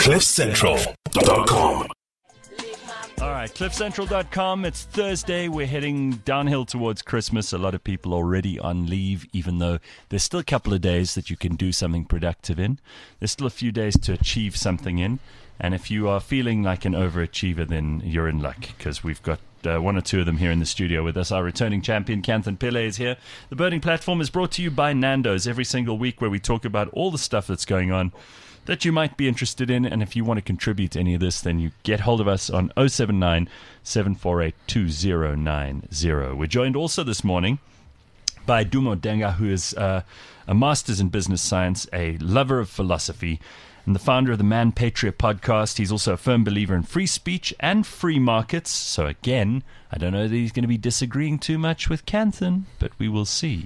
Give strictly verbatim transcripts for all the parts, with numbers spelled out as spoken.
cliff central dot com. All right, cliff central dot com. It's Thursday. We're heading downhill towards Christmas. A lot of people already on leave, even though there's still a couple of days that you can do something productive in. There's still a few days to achieve something in. And if you are feeling like an overachiever, then you're in luck, because we've got uh, one or two of them here in the studio with us. Our returning champion, Kanthan Pillay, is here. The Birding Platform is brought to you by Nando's every single week, where we talk about all the stuff that's going on that you might be interested in. And if you want to contribute to any of this, then you get hold of us on oh seven nine, seven four eight, two oh nine oh. We're joined also this morning by Duma Denga, who is uh, a master's in business science, a lover of philosophy, and the founder of the Man Patriot podcast. He's also a firm believer in free speech and free markets. So again, I don't know that he's going to be disagreeing too much with Kanthan, but we will see.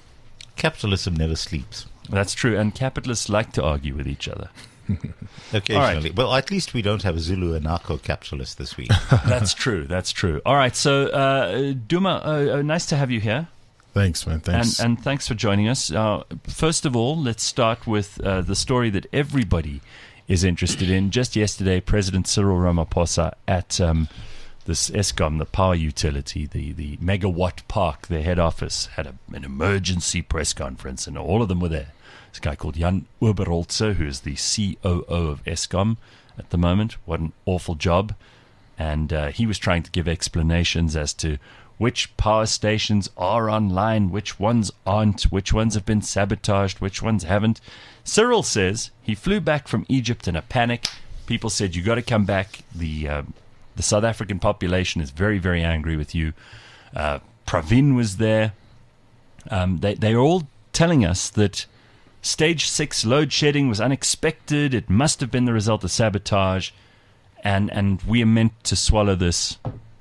Capitalism never sleeps. That's true, and capitalists like to argue with each other. Occasionally. Right. Well, at least we don't have a Zulu anarcho-capitalist this week. That's true, that's true. All right, so uh, Duma, uh, uh, nice to have you here. Thanks, man. Thanks. And, and thanks for joining us. Uh, first of all, let's start with uh, the story that everybody is interested in. Just yesterday, President Cyril Ramaphosa at um, this Eskom, the power utility, the, the Megawatt Park, their head office, had a, an emergency press conference, and all of them were there. This guy called Jan Oberholzer, who is the C O O of Eskom at the moment. What an awful job. And uh, he was trying to give explanations as to which power stations are online, which ones aren't, which ones have been sabotaged, which ones haven't. Cyril says he flew back from Egypt in a panic. People said, you got to come back. The uh, the South African population is very, very angry with you. Uh, Pravin was there. Um, they, they're all telling us that stage six load shedding was unexpected. It must have been the result of sabotage. And, and we are meant to swallow this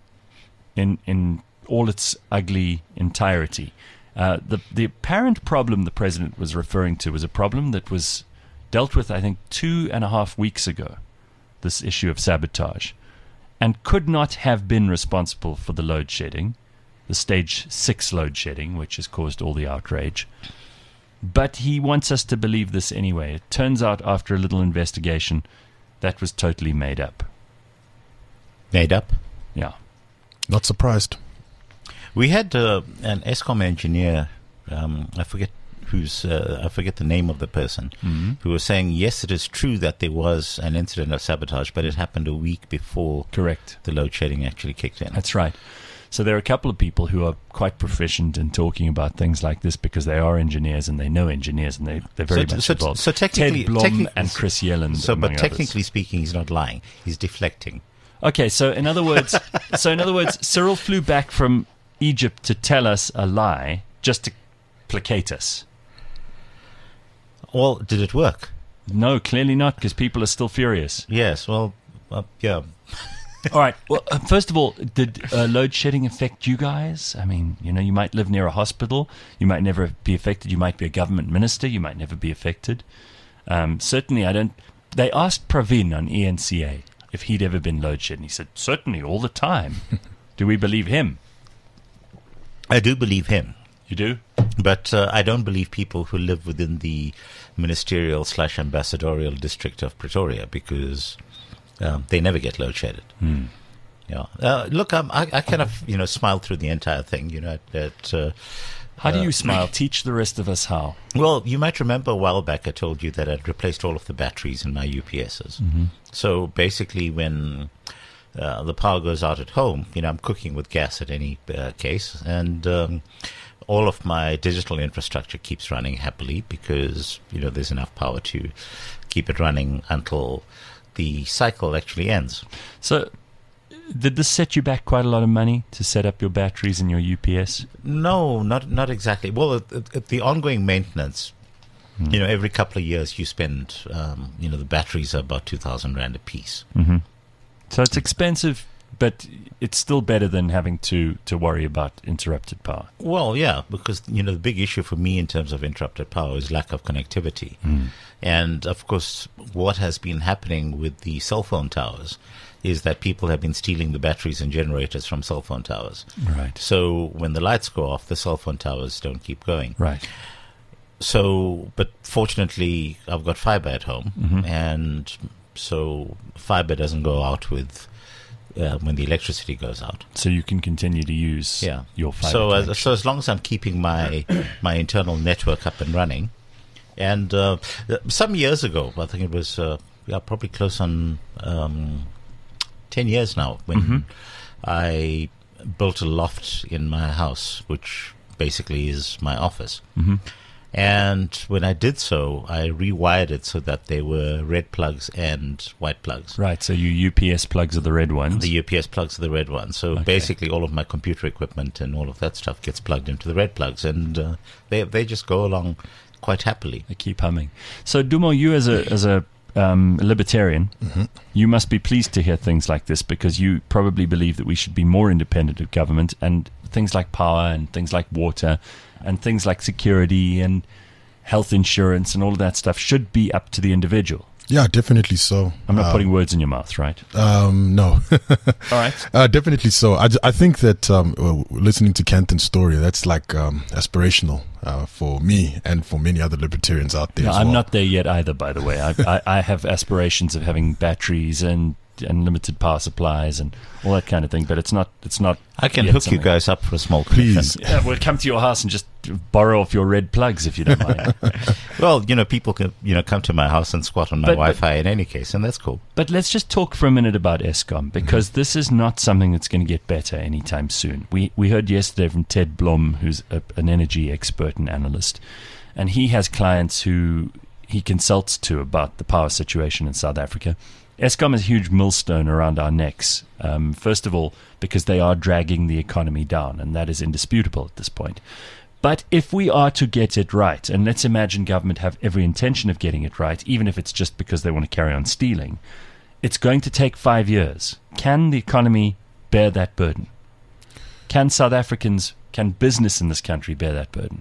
in in all its ugly entirety. Uh, the the apparent problem the president was referring to was a problem that was dealt with, I think, two and a half weeks ago, this issue of sabotage, and could not have been responsible for the load shedding, the stage six load shedding, which has caused all the outrage. But he wants us to believe this anyway. It turns out, after a little investigation, that was totally made up. Made up? Yeah. Not surprised. We had uh, an Eskom engineer, um, I forget who's, uh, I forget the name of the person, mm-hmm. who was saying, yes, it is true that there was an incident of sabotage, but it happened a week before Correct. the load shedding actually kicked in. That's right. So there are a couple of people who are quite proficient in talking about things like this, because they are engineers and they know engineers, and they, they're very so, much so, involved. So technically, Ted Blom technically, and Chris Yellen. So, but others. technically speaking, he's not lying. He's deflecting. Okay, so in other words, so in other words, Cyril flew back from Egypt to tell us a lie just to placate us. Well, did it work? No, clearly not, because people are still furious. Yes, well, uh, yeah. All right. Well, uh, first of all, did uh, load shedding affect you guys? I mean, you know, you might live near a hospital. You might never be affected. You might be a government minister. You might never be affected. Um, certainly, I don't. They asked Pravin on E N C A if he'd ever been load shedding. He said, certainly, all the time. Do we believe him? I do believe him. You do? But uh, I don't believe people who live within the ministerial slash ambassadorial district of Pretoria, because um, they never get load shedded. Hmm. Yeah. Uh, look, um, I, I kind of, you know, smiled through the entire thing, you know. At, uh, how do you uh, smile? Teach the rest of us how. Well, you might remember a while back I told you that I'd replaced all of the batteries in my U P Ss. Mm-hmm. So basically when uh, the power goes out at home, you know, I'm cooking with gas at any uh, case, and um, all of my digital infrastructure keeps running happily because, you know, there's enough power to keep it running until the cycle actually ends. So did this set you back quite a lot of money to set up your batteries in your U P S? No, not not exactly. Well, it, it, the ongoing maintenance, mm. you know, every couple of years you spend, um, you know, the batteries are about two thousand rand a piece. Mm-hmm. So it's expensive, but it's still better than having to, to worry about interrupted power. Well, yeah, because, you know, the big issue for me in terms of interrupted power is lack of connectivity. Mm. And, of course, what has been happening with the cell phone towers is that people have been stealing the batteries and generators from cell phone towers. Right. So when the lights go off, the cell phone towers don't keep going. Right. So, but fortunately, I've got fiber at home, mm-hmm. and so fiber doesn't go out with uh, when the electricity goes out. So you can continue to use yeah. your fiber. So as, so as long as I'm keeping my my internal network up and running, and uh, some years ago, I think it was uh, yeah probably close on um, ten years now, when mm-hmm. I built a loft in my house, which basically is my office. Mm-hmm. And when I did so, I rewired it so that there were red plugs and white plugs. Right, so your U P S plugs are the red ones. The U P S plugs are the red ones. So okay. basically all of my computer equipment and all of that stuff gets plugged into the red plugs. And uh, they they just go along quite happily. They keep humming. So Dumo, you as a as a um, libertarian, mm-hmm. you must be pleased to hear things like this, because you probably believe that we should be more independent of government, and things like power and things like water and things like security and health insurance and all of that stuff should be up to the individual. Yeah, definitely so. I'm not um, putting words in your mouth, right? Um, no. All right. Uh, definitely so. I, I think that um, well, listening to Kenton's story, that's like um, aspirational uh, for me and for many other libertarians out there No, as I'm well. not there yet either, by the way. I, I, I have aspirations of having batteries and unlimited power supplies and all that kind of thing, but it's not it's not I can yet hook something. you guys up for a small Please. commission. Yeah, we'll come to your house and just borrow off your red plugs if you don't mind. Well, you know, people can you know come to my house and squat on my But- Wi-Fi in any case, and that's cool. But let's just talk for a minute about Eskom, because this is not something that's going to get better anytime soon. We we heard yesterday from Ted Blom, who's a, an energy expert and analyst, and he has clients who he consults to about the power situation in South Africa. Eskom is a huge millstone around our necks, um, first of all, because they are dragging the economy down, and that is indisputable at this point. But if we are to get it right, and let's imagine government have every intention of getting it right, even if it's just because they want to carry on stealing, it's going to take five years. Can the economy bear that burden? Can South Africans, can business in this country bear that burden?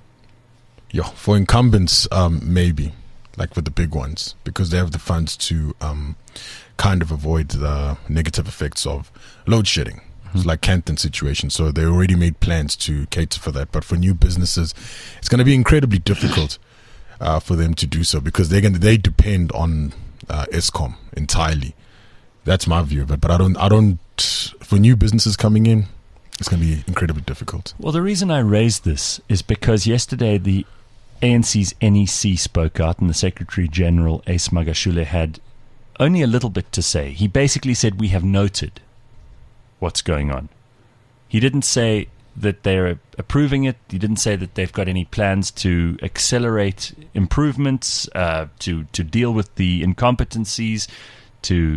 Yeah, for incumbents, um, maybe, like with the big ones, because they have the funds to um, kind of avoid the negative effects of load shedding. Mm-hmm. It's like Kenton's situation. So they already made plans to cater for that. But for new businesses, it's going to be incredibly difficult uh, for them to do so, because they're going to, they depend on uh, Eskom entirely. That's my view of it. But I don't, I don't, for new businesses coming in, it's going to be incredibly difficult. Well, the reason I raised this is because yesterday the A N C's N E C spoke out, and the Secretary General, Ace Magashule, had only a little bit to say. He basically said, we have noted what's going on. He didn't say that they're approving it. He didn't say that they've got any plans to accelerate improvements, uh, to, to deal with the incompetencies, to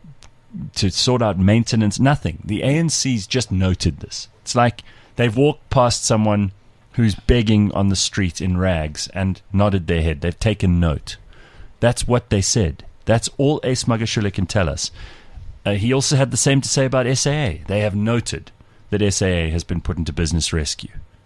to sort out maintenance, nothing. The A N C's just noted this. It's like they've walked past someone who's begging on the street in rags and nodded their head. They've taken note. That's what they said. That's all Ace Magashule can tell us. Uh, he also had the same to say about S A A. They have noted that S A A has been put into business rescue.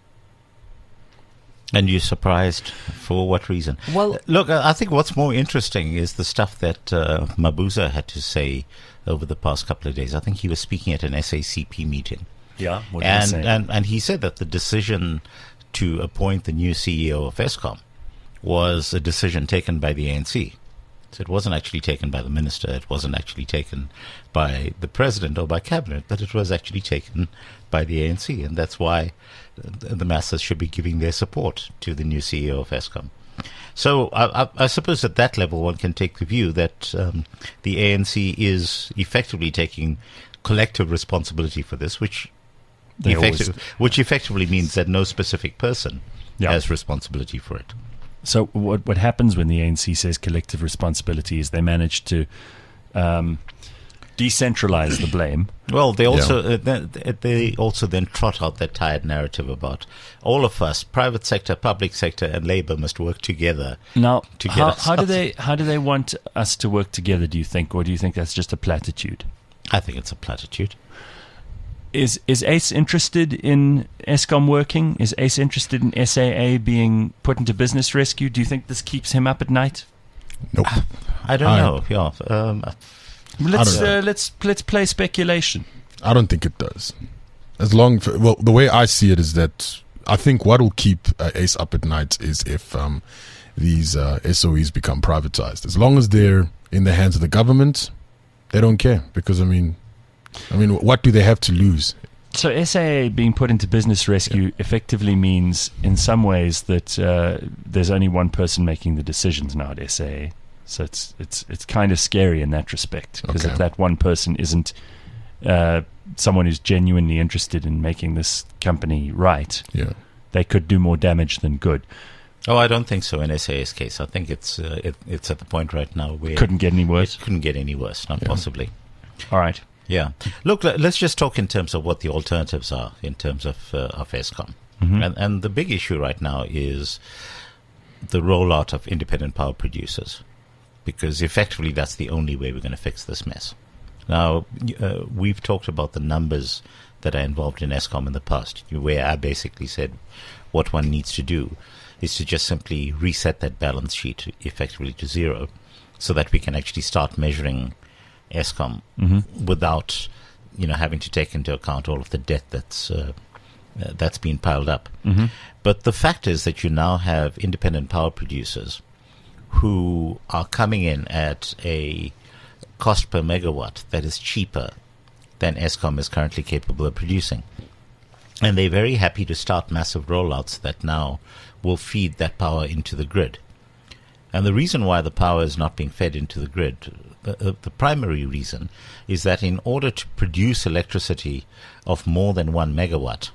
And you're surprised for what reason? Well, look, I think what's more interesting is the stuff that uh, Mabuza had to say over the past couple of days. I think he was speaking at an S A C P meeting. Yeah, what did he and, say? and and he said that the decision to appoint the new C E O of Eskom was a decision taken by the A N C. So it wasn't actually taken by the minister. It wasn't actually taken by the president or by cabinet, but it was actually taken by the A N C. And that's why the masses should be giving their support to the new C E O of Eskom. So I, I, I suppose at that level one can take the view that um, the A N C is effectively taking collective responsibility for this, which effective, always, which effectively means that no specific person yeah. has responsibility for it. So what what happens when the A N C says collective responsibility is they manage to um, decentralize the blame. Well, they also yeah. uh, they, they also then trot out that tired narrative about all of us, private sector, public sector, and labor must work together. Now, to get how, us how do they how do they want us to work together? Do you think, or do you think that's just a platitude? I think it's a platitude. Is is Ace interested in Eskom working? Is Ace interested in S A A being put into business rescue? Do you think this keeps him up at night? Nope. I don't I, know. Yeah. Um, let's uh, let's let's play speculation. I don't think it does. As long, for, well, the way I see it is that I think what will keep uh, Ace up at night is if um, these uh, S O Es become privatized. As long as they're in the hands of the government, they don't care because I mean, I mean, what do they have to lose? So S A A being put into business rescue yeah. effectively means, in some ways, that uh, there's only one person making the decisions now at S A A. So it's it's it's kind of scary in that respect, because okay. if that one person isn't uh, someone who's genuinely interested in making this company right, yeah. they could do more damage than good. Oh, I don't think so in S A A's case. I think it's uh, it, it's at the point right now where couldn't get any worse. It couldn't get any worse, not yeah. possibly. All right. Yeah. Look, let's just talk in terms of what the alternatives are in terms of uh, of Eskom. Mm-hmm. And, and the big issue right now is the rollout of independent power producers, because effectively that's the only way we're going to fix this mess. Now, uh, we've talked about the numbers that are involved in Eskom in the past, where I basically said what one needs to do is to just simply reset that balance sheet effectively to zero so that we can actually start measuring Eskom mm-hmm. without, you know, having to take into account all of the debt that's uh, uh, that's been piled up. Mm-hmm. But the fact is that you now have independent power producers who are coming in at a cost per megawatt that is cheaper than Eskom is currently capable of producing. And they're very happy to start massive rollouts that now will feed that power into the grid. And the reason why the power is not being fed into the grid, the, uh, the primary reason, is that in order to produce electricity of more than one megawatt,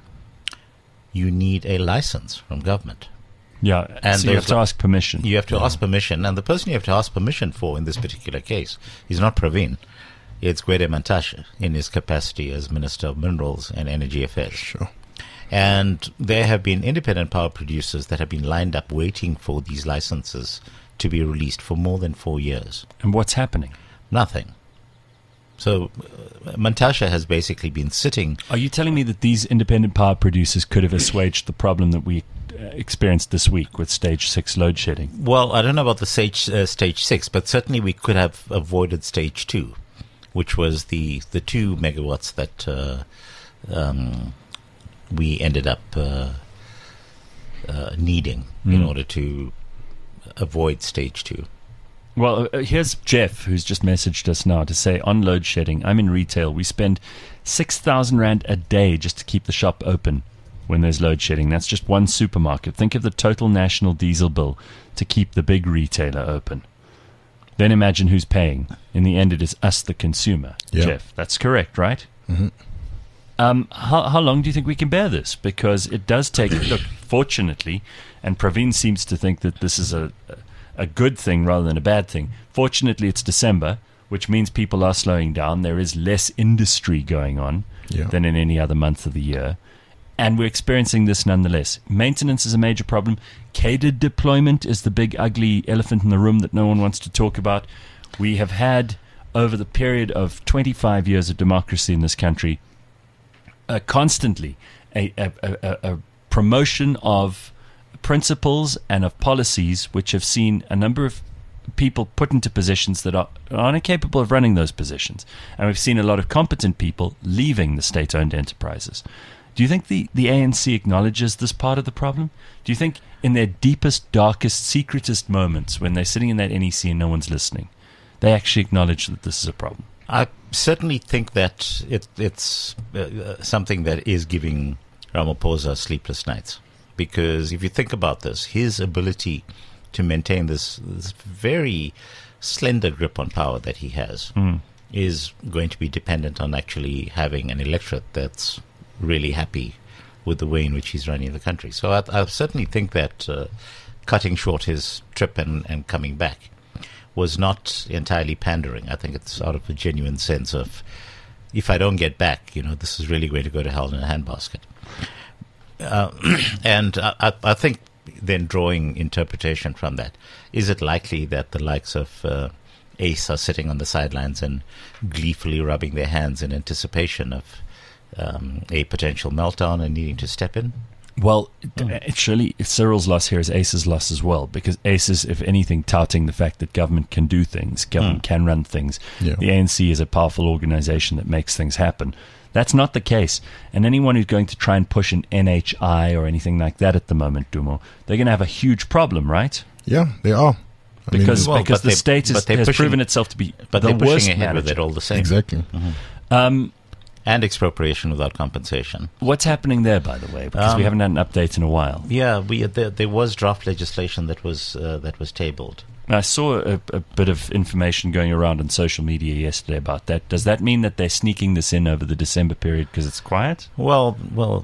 you need a license from government. Yeah, and so you have to ask permission. You have to yeah. ask permission, and the person you have to ask permission for in this particular case is not Praveen. It's Gwede Mantashe in his capacity as Minister of Minerals and Energy Affairs. Sure. And there have been independent power producers that have been lined up waiting for these licenses to be released for more than four years. And what's happening? Nothing. So uh, Mantashe has basically been sitting... Are you telling me that these independent power producers could have assuaged the problem that we uh, experienced this week with stage six load shedding? Well, I don't know about the stage, uh, stage six, but certainly we could have avoided stage two, which was the, the two megawatts that... Uh, um, we ended up uh, uh, needing mm. in order to avoid stage two. Well, uh, here's Jeff, who's just messaged us now to say, on load shedding, I'm in retail. We spend six thousand rand a day just to keep the shop open when there's load shedding. That's just one supermarket. Think of the total national diesel bill to keep the big retailer open. Then imagine who's paying. In the end, it is us, the consumer. Yeah. Jeff, that's correct, right? Mm-hmm. Um, how, how long do you think we can bear this? Because it does take, look, fortunately, and Praveen seems to think that this is a, a good thing rather than a bad thing. Fortunately, it's December, which means people are slowing down. There is less industry going on yeah. than in any other month of the year. And we're experiencing this nonetheless. Maintenance is a major problem. Catered deployment is the big, ugly elephant in the room that no one wants to talk about. We have had, over the period of twenty-five years of democracy in this country, Uh, constantly a, a, a, a promotion of principles and of policies which have seen a number of people put into positions that are, are incapable of running those positions. And we've seen a lot of competent people leaving the state-owned enterprises. Do you think the, the A N C acknowledges this part of the problem? Do you think in their deepest, darkest, secretest moments, when they're sitting in that N E C and no one's listening, they actually acknowledge that this is a problem? I certainly think that it, it's uh, something that is giving Ramaphosa sleepless nights. Because if you think about this, his ability to maintain this, this very slender grip on power that he has mm. is going to be dependent on actually having an electorate that's really happy with the way in which he's running the country. So I, I certainly think that uh, cutting short his trip and, and coming back was not entirely pandering. I think it's out of a genuine sense of, if I don't get back, you know, this is really going to go to hell in a handbasket. Uh, and I, I think then drawing interpretation from that, is it likely that the likes of uh, Ace are sitting on the sidelines and gleefully rubbing their hands in anticipation of um, a potential meltdown and needing to step in? Well, mm. surely Cyril's loss here is Ace's loss as well, because Ace is, if anything, touting the fact that government can do things, government mm. can run things. Yeah. The A N C is a powerful organization that makes things happen. That's not the case. And anyone who's going to try and push an N H I or anything like that at the moment, Dumo, they're going to have a huge problem, right? Yeah, they are. I mean, because Well, because but the they- state is, but they're has pushing- proven itself to be But the they're worst pushing ahead with manager. it all the same. exactly. Um, And expropriation without compensation. what's happening there, by the way? Because we Um, haven't had an update in a while. Yeah, we there, there was draft legislation that was uh, that was tabled. I saw a, a bit of information going around on social media yesterday about that. Does that mean that they're sneaking this in over the December period because it's quiet? Well, well,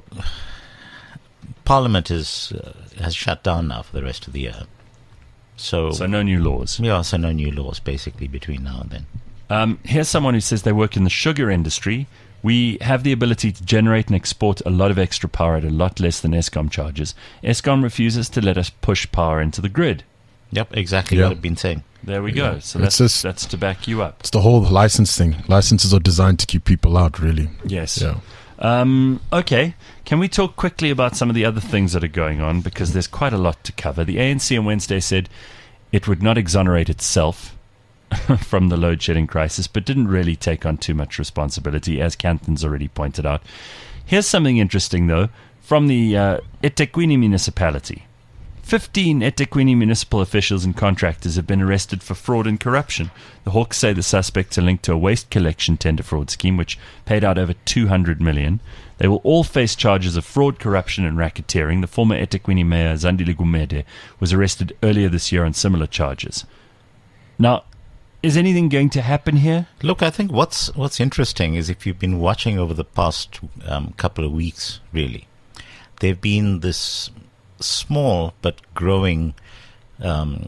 Parliament is uh, has shut down now for the rest of the year. So, So no new laws. yeah, so no new laws basically between now and then. Um, here's someone who says they work in the sugar industry. We have the ability to generate and export a lot of extra power at a lot less than Eskom charges. Eskom refuses to let us push power into the grid. Yep, exactly Yeah. what I've been saying. There we Yeah. go. So It's that's, just- that's to back you up. It's the whole license thing. Licenses are designed to keep people out, really. Yes. Yeah. Um, okay. Can we talk quickly about some of the other things that are going on? Because there's quite a lot to cover. The A N C on Wednesday said it would not exonerate itself from the load shedding crisis, but didn't really take on too much responsibility, as Canthan's already pointed out. Here's something interesting, though, from the uh, eThekwini municipality. Fifteen eThekwini municipal officials and contractors have been arrested for fraud and corruption. The Hawks say the suspects are linked to a waste collection tender fraud scheme which paid out over two hundred million. They will all face charges of fraud, corruption and racketeering. The former eThekwini mayor, Zandile Gumede, was arrested earlier this year on similar charges. Now, is anything going to happen here? Look, I think what's what's interesting is if you've been watching over the past um, couple of weeks, really, there've been this small but growing um,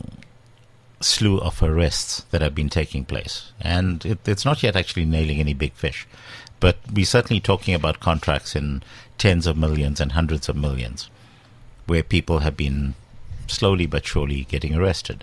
slew of arrests that have been taking place, and it, it's not yet actually nailing any big fish, but we're certainly talking about contracts in tens of millions and hundreds of millions, where people have been slowly but surely getting arrested,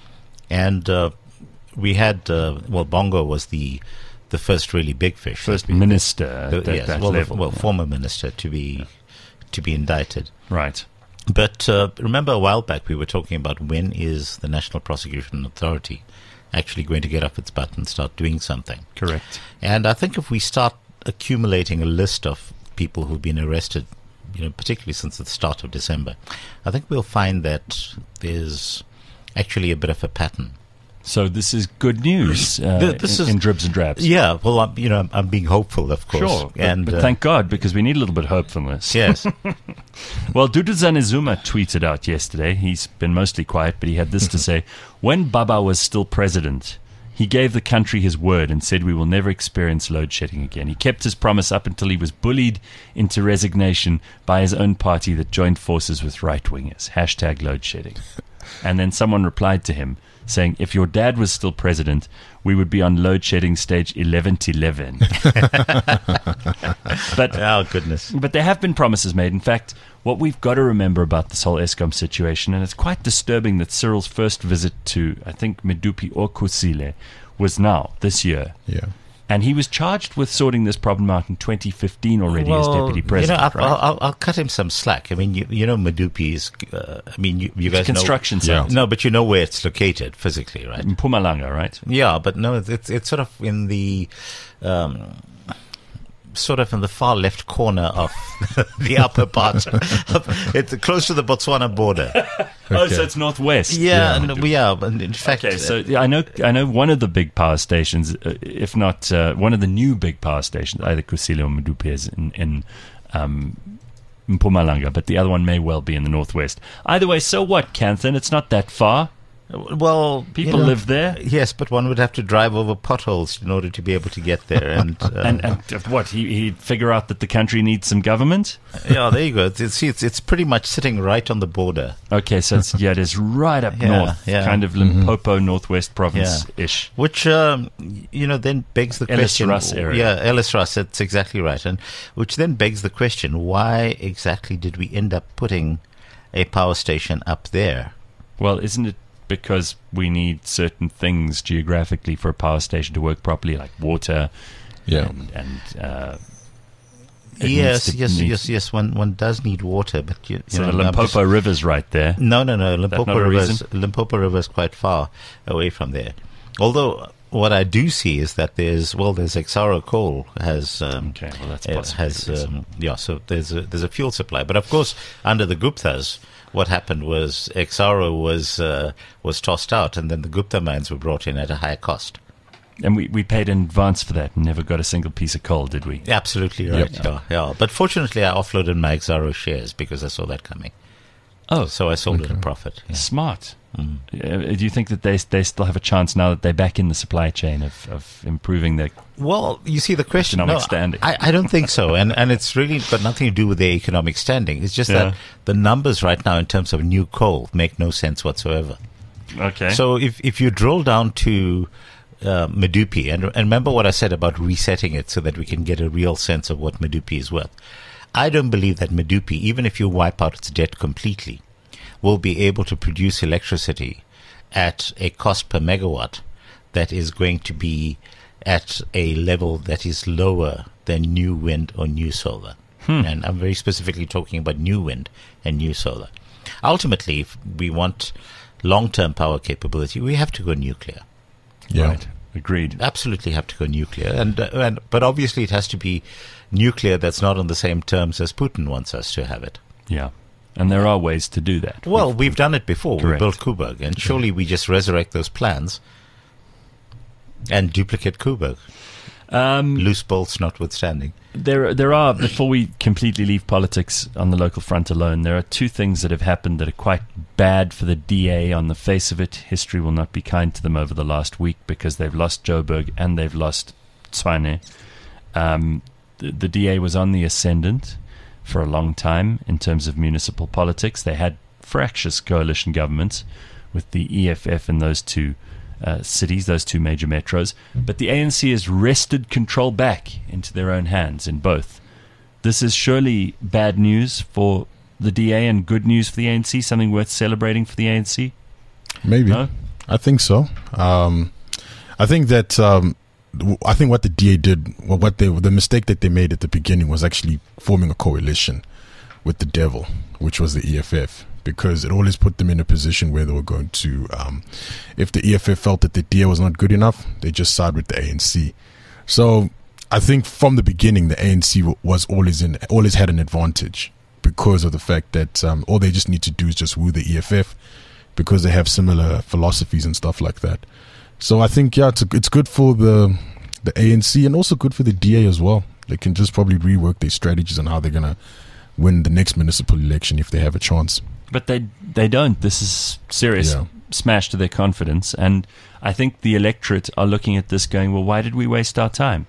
and uh, we had uh, well, Bongo was the the first really big fish, First minister at the, that, yes, that well, the- level. well, former minister to be to be indicted. Right. But uh, remember a while back we were talking about when is the National Prosecution Authority actually going to get off its butt and start doing something. Correct. And I think if we start accumulating a list of people who've been arrested, you know, particularly since the start of December, I think we'll find that there's actually a bit of a pattern. So this is good news uh, Th- this in, is- in dribs and drabs. Yeah, well, I'm, you know, I'm, I'm being hopeful, of course. Sure, but, and but uh, thank God, because we need a little bit of hopefulness. yes, Well, Duduzane Zuma tweeted out yesterday. He's been mostly quiet, but he had this to say. When Baba was still president, he gave the country his word and said we will never experience load shedding again. He kept his promise up until he was bullied into resignation by his own party that joined forces with right-wingers. Hashtag load shedding. And then someone replied to him saying, if your dad was still president, we would be on load shedding stage eleven to eleven. But oh goodness. but there have been promises made. In fact, what we've got to remember about this whole Eskom situation, and it's quite disturbing that Cyril's first visit to, I think, Medupi or Kusile was now, this year. Yeah. And he was charged with sorting this problem out in twenty fifteen already as Well, deputy president, You know, I'll, right? I'll, I'll cut him some slack. I mean, you, you know, Medupi is. Uh, I mean, you, you guys Construction Yeah. site. know. No, but you know where it's located physically, right? In Mpumalanga, right? Yeah, but no, it's it's, it's sort of in the. Um, Sort of in the far left corner of the upper part. Of, it's close to the Botswana border. Oh, Okay. so it's northwest. Yeah, Yeah. no, yeah. But in fact, Okay, so yeah, I know I know one of the big power stations, uh, if not uh, one of the new big power stations, either Kusile or Medupi is in, in um, Mpumalanga, but the other one may well be in the northwest. Either way, so what, Canthan? It's not that far. well, People you know, live there. Yes, but one would have to drive over potholes in order to be able to get there. And, uh, And, and what, he, he'd figure out that the country needs some government? yeah, there you go. It's, see, it's it's pretty much sitting right on the border. Okay, so it's, yeah, it is right up Yeah, north, yeah. kind of Limpopo, northwest province-ish. Which, um, you know, then begs the Ellis question. Russ area. Yeah, Ellis Russ, that's exactly right. And which then begs the question, why exactly did we end up putting a power station up there? Well, isn't it because we need certain things geographically for a power station to work properly, like water Yeah. and, and uh, it Yes, needs to- yes, needs- yes, yes. One one does need water, but you, you So know, the I'm Limpopo just- River's right there. No, no, no. not Limpopo a River is reason? Limpopo River is quite far away from there. Although what I do see is that there's well, there's Exxaro Coal has um, Okay, well, that's uh, possibly has the reason. um, yeah. So there's a, there's a fuel supply, but of course under the Guptas, what happened was Exxaro was uh, was tossed out, and then the Gupta mines were brought in at a higher cost. And we, we paid in advance for that and never got a single piece of coal, did we? Absolutely right. Yep. Yeah, yeah. But fortunately, I offloaded my Exxaro shares because I saw that coming. Oh, So I sold it at a profit. Yeah. smart. Mm. Uh, do you think that they they still have a chance now that they're back in the supply chain of, of improving their... Well, you see, the question... Economic no, standing. I, I don't think so. And and it's really got nothing to do with their economic standing. It's just Yeah. that the numbers right now in terms of new coal make no sense whatsoever. Okay. So if, if you drill down to uh, Medupi, and, and remember what I said about resetting it so that we can get a real sense of what Medupi is worth. I don't believe that Medupi, even if you wipe out its debt completely, will be able to produce electricity at a cost per megawatt that is going to be at a level that is lower than new wind or new solar. Hmm. And I'm very specifically talking about new wind and new solar. Ultimately, if we want long-term power capability, we have to go nuclear. Yeah. Right. Agreed. Absolutely have to go nuclear. And, uh, and but obviously it has to be nuclear that's not on the same terms as Putin wants us to have it. Yeah. And there are ways to do that. Well, we've done it before. Correct. We built Kuberg, and surely we just resurrect those plans and duplicate Kuberg, Um, loose bolts notwithstanding. There, there are, before we completely leave politics on the local front alone, there are two things that have happened that are quite bad for the D A on the face of it. History will not be kind to them over the last week because they've lost Joburg and they've lost Tshwane. Um, the, the D A was on the ascendant for a long time in terms of municipal politics. They had fractious coalition governments with the E F F in those two Uh, cities, those two major metros, but the A N C has wrested control back into their own hands in both. This is surely bad news for the D A and good news for the A N C, something worth celebrating for the A N C? Maybe. No? I think so. Um, I think that um, w- I think what the D A did, well, what they the mistake that they made at the beginning was actually forming a coalition with the devil, which was the E F F. Because it always put them in a position where they were going to, um, if the E F F felt that the D A was not good enough, they just side with the A N C. So I think from the beginning, the A N C was always in, always had an advantage because of the fact that um, all they just need to do is just woo the E F F because they have similar philosophies and stuff like that. So I think yeah, it's a, it's good for the the A N C and also good for the D A as well. They can just probably rework their strategies on how they're gonna win the next municipal election if they have a chance. But they they don't. This is serious Yeah. smash to their confidence. And I think the electorate are looking at this going, well, why did we waste our time?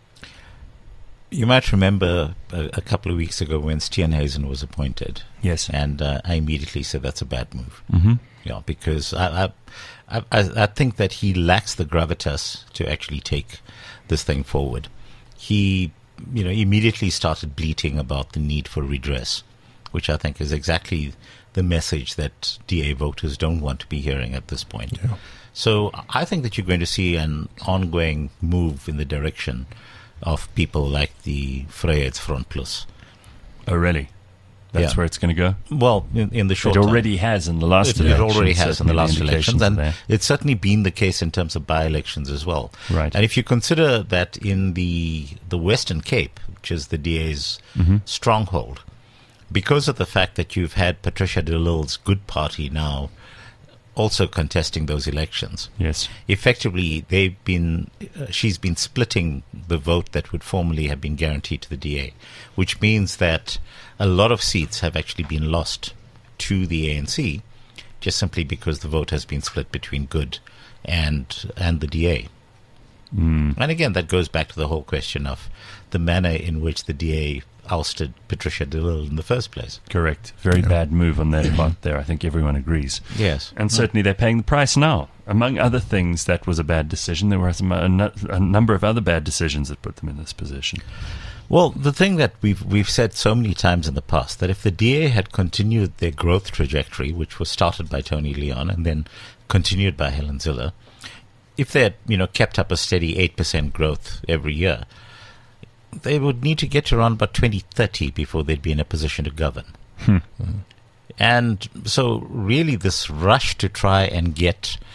You might remember a, a couple of weeks ago when Steenhuisen was appointed, Yes. and uh, I immediately said that's a bad move. Mm-hmm. Yeah, because I, I, I, I think that he lacks the gravitas to actually take this thing forward. He, you know, immediately started bleating about the need for redress, which I think is exactly the message that D A voters don't want to be hearing at this point. Yeah. So I think that you're going to see an ongoing move in the direction of people like the Vryheidsfront Plus. Oh, really? That's Yeah. where it's going to go? Well, in, in the short It term. already has in the last It, it election. already has in the certainly last indications elections, and are there. it's certainly been the case in terms of by-elections as well. Right. And if you consider that in the the Western Cape, which is the D A's Mm-hmm. stronghold, because of the fact that you've had Patricia de Lille's Good Party now also contesting those elections, Yes. effectively they've been uh, she's been splitting the vote that would formerly have been guaranteed to the D A, which means that a lot of seats have actually been lost to the A N C just simply because the vote has been split between Good and and the D A. Mm. And again, that goes back to the whole question of the manner in which the D A ousted Patricia de Lille in the first place. Correct. Very Yeah. bad move on their part there. I think everyone agrees. Yes. And certainly they're paying the price now. Among other things, that was a bad decision. There were some, a, nu- a number of other bad decisions that put them in this position. Well, the thing that we've we've said so many times in the past, that if the D A had continued their growth trajectory, which was started by Tony Leon and then continued by Helen Zille, if they had, you know, kept up a steady eight percent growth every year, they would need to get to around about twenty thirty before they'd be in a position to govern. Hmm. And so really this rush to try and get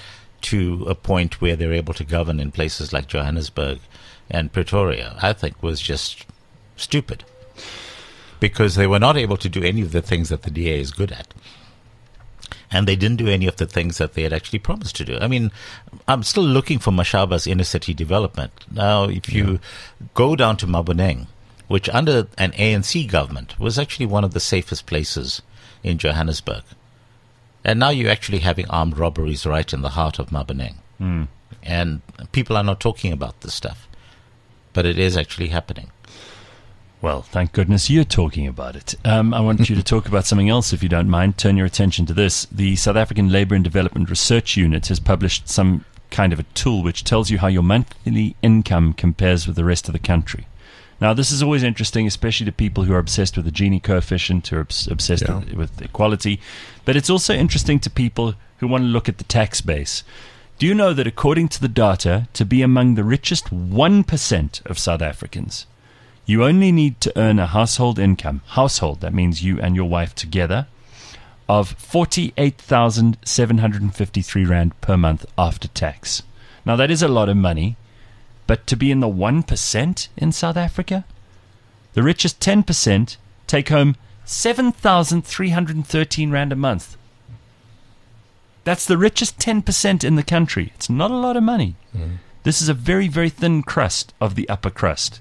to a point where they're able to govern in places like Johannesburg and Pretoria, I think was just stupid. Because they were not able to do any of the things that the D A is good at. And they didn't do any of the things that they had actually promised to do. I mean, I'm still looking for Mashaba's inner city development. Now, if you yeah. go down to Maboneng, which under an A N C government was actually one of the safest places in Johannesburg. And now you're actually having armed robberies right in the heart of Maboneng. Mm. And people are not talking about this stuff. But it is actually happening. Well, thank goodness you're talking about it. Um, I want you to talk about something else, if you don't mind. Turn your attention to this. The South African Labour and Development Research Unit has published some kind of a tool which tells you how your monthly income compares with the rest of the country. Now, this is always interesting, especially to people who are obsessed with the Gini coefficient, who are obs- obsessed Yeah. with, with equality. But it's also interesting to people who want to look at the tax base. Do you know that according to the data, to be among the richest one percent of South Africans, you only need to earn a household income, household, that means you and your wife together, of forty-eight thousand seven hundred fifty-three rand per month after tax. Now, that is a lot of money, but to be in the one percent in South Africa, the richest ten percent take home seven thousand three hundred thirteen rand a month. That's the richest ten percent in the country. It's not a lot of money. Mm. This is a very, very thin crust of the upper crust.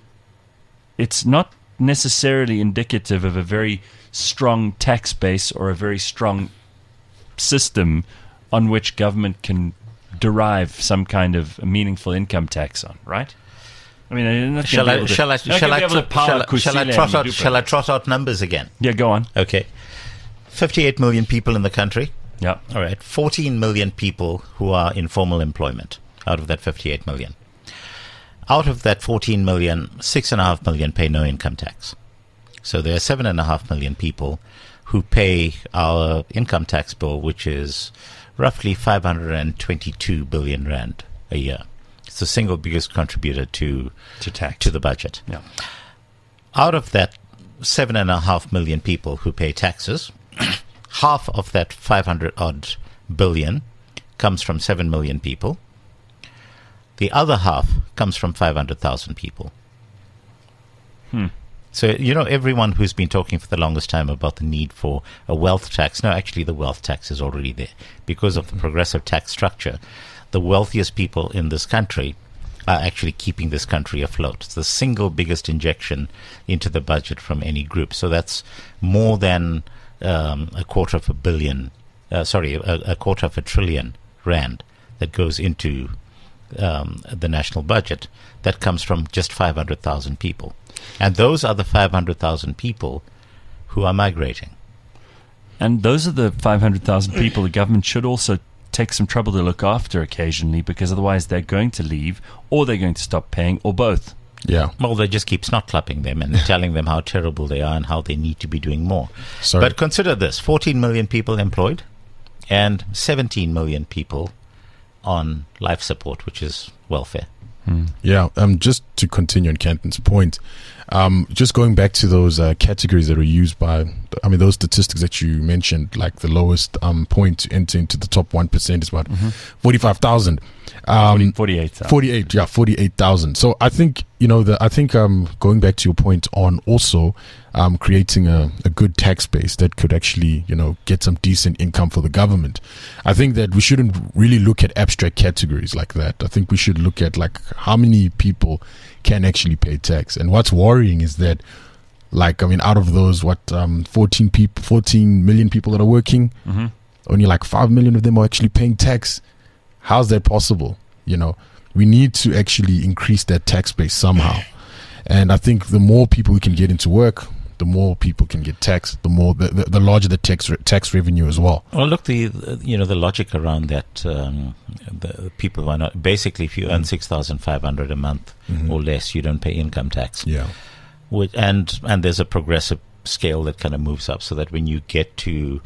It's not necessarily indicative of a very strong tax base or a very strong system on which government can derive some kind of meaningful income tax on, right? I mean, I'm not Shall gonna be I, able to- shall I, not shall gonna I, be able to tr- power shall, I- shall I Kusile trot and out, shall I Dupa. trot out numbers again? Yeah, go on. Okay. fifty-eight million people in the country. Yeah. All right. fourteen million people who are in formal employment out of that fifty-eight million. Out of that fourteen million, six and a half million pay no income tax. So there are seven and a half million people who pay our income tax bill, which is roughly five hundred twenty-two billion rand a year. It's the single biggest contributor to To tax. to the budget. Yeah. Out of that seven and a half million people who pay taxes, half of that five hundred odd billion comes from seven million people. The other half comes from five hundred thousand people. Hmm. So, you know, everyone who's been talking for the longest time about the need for a wealth tax, no, actually the wealth tax is already there. Because of the progressive tax structure, the wealthiest people in this country are actually keeping this country afloat. It's the single biggest injection into the budget from any group. So that's more than um, a quarter of a billion, uh, sorry, a, a quarter of a trillion rand that goes into um, the national budget. That comes from just five hundred thousand people. And those are the five hundred thousand people who are migrating. And those are the five hundred thousand people the government should also take some trouble to look after occasionally, because otherwise they're going to leave, or they're going to stop paying, or both. Yeah. Well, they just keep snot clapping them and telling them how terrible they are and how they need to be doing more. Sorry. But consider this, fourteen million people employed and seventeen million people on life support, which is welfare. Yeah, um, just to continue on Kenton's point, um, just going back to those uh, categories that were used by, I mean, those statistics that you mentioned, like the lowest um, point to enter into the top one percent is about Mm-hmm. forty-five thousand. Um, forty-eight thousand. forty-eight, yeah, forty-eight thousand. So I think, you know, the, I think um, going back to your point on also um, creating a, a good tax base that could actually, you know, get some decent income for the government. I think that we shouldn't really look at abstract categories like that. I think we should look at like how many people can actually pay tax. And what's worrying is that, like, I mean, out of those, what, um, fourteen people, fourteen million people that are working, Mm-hmm. only like five million of them are actually paying tax. How's that possible? You know, we need to actually increase that tax base somehow. And I think the more people we can get into work, the more people can get taxed, the more, the, the, the larger the tax re- tax revenue as well. Well, look, the, the you know the logic around that, um, the people who are not, basically if you earn six thousand five hundred a month Mhm. or less, you don't pay income tax. Yeah. Which, and and there's a progressive scale that kind of moves up, so that when you get to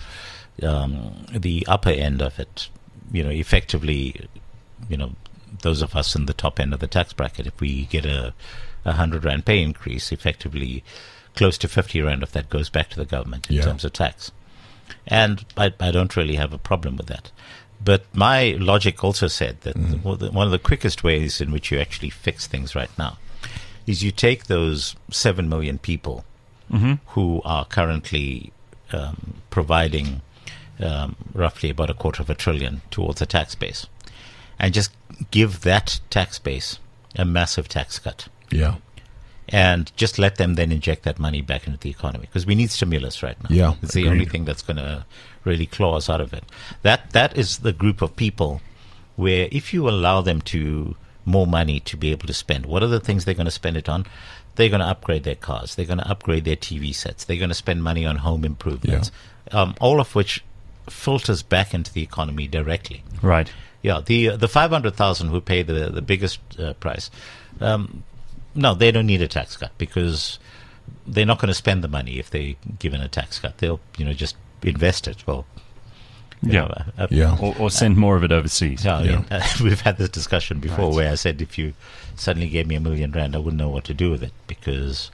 um, the upper end of it, you know, effectively, you know, those of us in the top end of the tax bracket, if we get a, a hundred rand pay increase, effectively close to fifty rand of that goes back to the government in Yeah. terms of tax. And I, I don't really have a problem with that. but my logic also said that Mm. the, well, the, one of the quickest ways in which you actually fix things right now is you take those seven million people Mm-hmm. who are currently um, providing um, roughly about a quarter of a trillion towards the tax base, and just give that tax base a massive tax cut, Yeah. and just let them then inject that money back into the economy, because we need stimulus right now. Yeah, It's the agreed. only thing that's going to really claw us out of it. That that is the group of people where if you allow them to more money to be able to spend, what are the things they're going to spend it on? They're going to upgrade their cars. They're going to upgrade their T V sets. They're going to spend money on home improvements, um, all of which filters back into the economy directly. Right. Yeah, the the five hundred thousand who pay the the biggest uh, price, um, no, they don't need a tax cut, because they're not going to spend the money if they're given a tax cut. They'll you know just invest it. Well, you Yeah. know, uh, uh, Yeah. Or, or send more of it overseas. yeah, I Yeah. mean, uh, we've had this discussion before Right. where I said if you suddenly gave me a million rand, I wouldn't know what to do with it, because,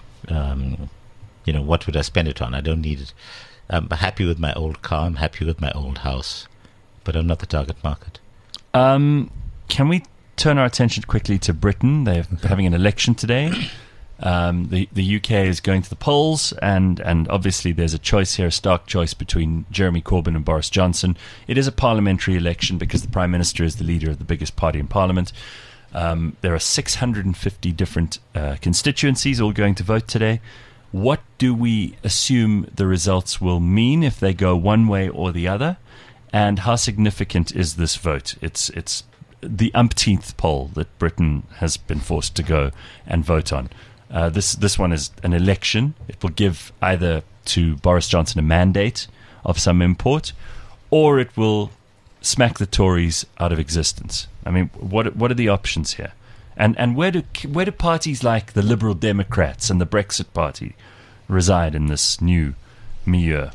um, you know, what would I spend it on? I don't need it. I'm happy with my old car. I'm happy with my old house, but I'm not the target market. Um, can we turn our attention quickly to Britain? They're having an election today. Um, the the U K is going to the polls, and, and obviously there's a choice here, a stark choice between Jeremy Corbyn and Boris Johnson. It is a parliamentary election because the Prime Minister is the leader of the biggest party in Parliament. Um, there are six hundred fifty different uh, constituencies all going to vote today. What do we assume the results will mean if they go one way or the other? And how significant is this vote? It's it's the umpteenth poll that Britain has been forced to go and vote on. Uh, this this one is an election. It will give either to Boris Johnson a mandate of some import, or it will smack the Tories out of existence. I mean, what what are the options here? And and where do where do parties like the Liberal Democrats and the Brexit Party reside in this new milieu?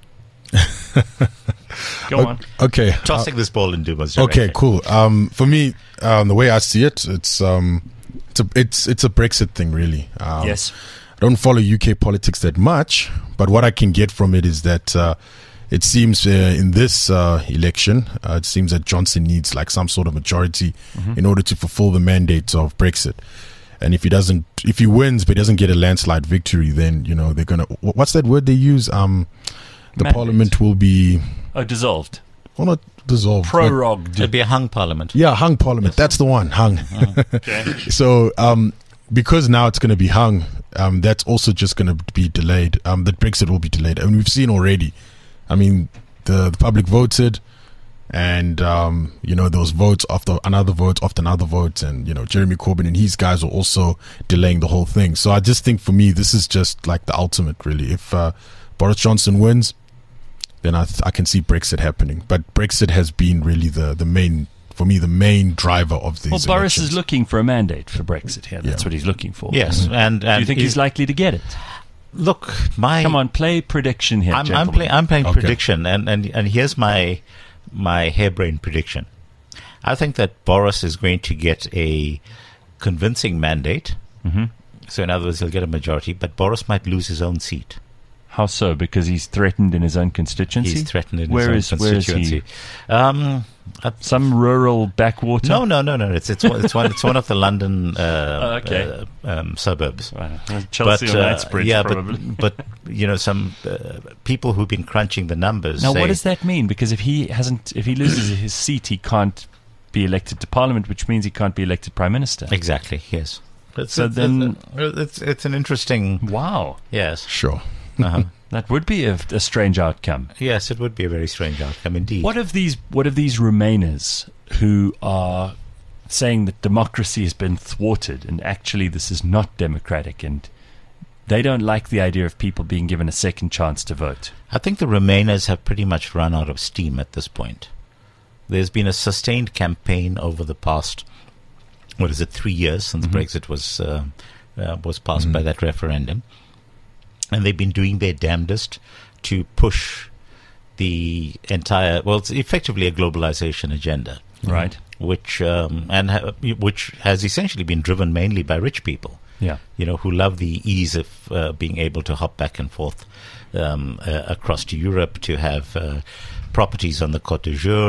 Go on. Okay. Tossing this ball in Duma's Okay, direction. cool. Um, for me, um, the way I see it, it's um, it's a it's it's a Brexit thing, really. Um, Yes. I don't follow U K politics that much, but what I can get from it is that uh, it seems uh, in this uh, election, uh, it seems that Johnson needs like some sort of majority in order to fulfill the mandate of Brexit. And if he doesn't, if he wins but he doesn't get a landslide victory, then you know they're gonna. wh- What's that word they use? Um, the Mandate. parliament will be, Oh, dissolved. well, not dissolved. but- Prorogued. It'd be a hung parliament. Yeah, hung parliament. That's the one, hung. Okay. So, um, because now it's going to be hung, um, that's also just going to be delayed. Um, the Brexit will be delayed. I mean, we've seen already. I mean, the, the public voted, and um, you know, there was votes after another vote after another vote, and you know, Jeremy Corbyn and his guys are also delaying the whole thing. So I just think for me, this is just like the ultimate, really. If uh, Boris Johnson wins, then I, th- I can see Brexit happening. But Brexit has been really the, the main, for me, the main driver of these Well, Boris elections. is looking for a mandate for Brexit here. That's Yeah. what he's looking for. Yes, and, and Do you think he's likely to get it? look, my Come on, play prediction here, I'm, I'm, gentlemen. play, I'm playing Okay. prediction, and, and and here's my my harebrained prediction. I think that Boris is going to get a convincing mandate. Mhm. So, in other words, he'll get a majority, but Boris might lose his own seat. How so? Because he's threatened in his own constituency? He's threatened in Where his is- own where is he? constituency. Um, uh, Some rural backwater? no, no, no, no. It's it's one, it's one it's one of the London uh, Oh, okay. uh, um, suburbs. Uh, Chelsea but or uh, Knightsbridge, yeah, probably. but but you know, some uh, people who've been crunching the numbers. Now, say, what does that mean? Because if he hasn't, if he loses his seat, he can't be elected to Parliament, which means he can't be elected Prime Minister. Exactly. Yes. It's, So it's, then- it's, it's it's an interesting. Wow, Yes. Sure. Uh-huh. that would be a, a strange outcome. Yes, it would be a very strange outcome indeed. What of these? What of these Remainers who are saying that democracy has been thwarted and actually this is not democratic, and they don't like the idea of people being given a second chance to vote? I think the Remainers have pretty much run out of steam at this point. There's been a sustained campaign over the past, what is it, three years since Mhm. Brexit was uh, uh, was passed Mhm. by that referendum, and they've been doing their damnedest to push the entire. Well, it's effectively a globalization agenda, Right? which um, and ha- which has essentially been driven mainly by rich people. Yeah. You know, who love the ease of uh, being able to hop back and forth um, uh, across to Europe, to have uh, properties on the Côte d'Azur,